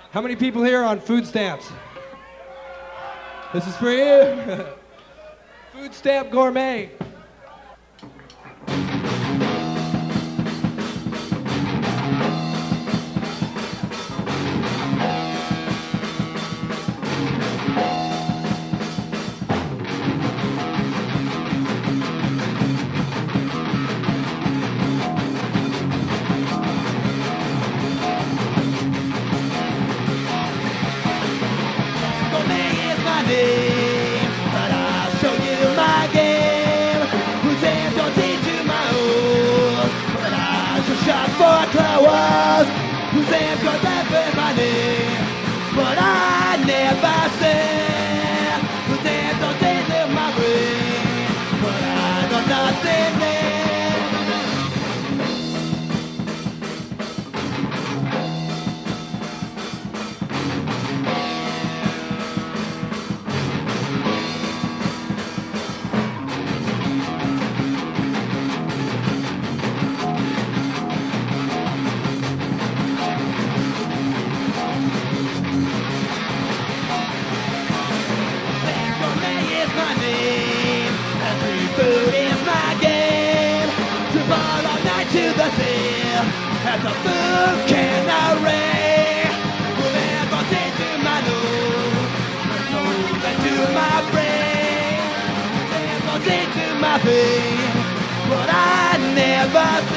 How many people here are on food stamps? This is for you. Food stamp gourmet. But I'll show you my game. Who's in your team to my own? But I shall shot for flowers. Who's in your life with my name? But I never say. Who's in your team to my brain? But I know nothing there. Food is my game. To ball all night to the sea. As a food can array. Will ever take to my nose. Nose and to my brain. Never take to my vein. But I never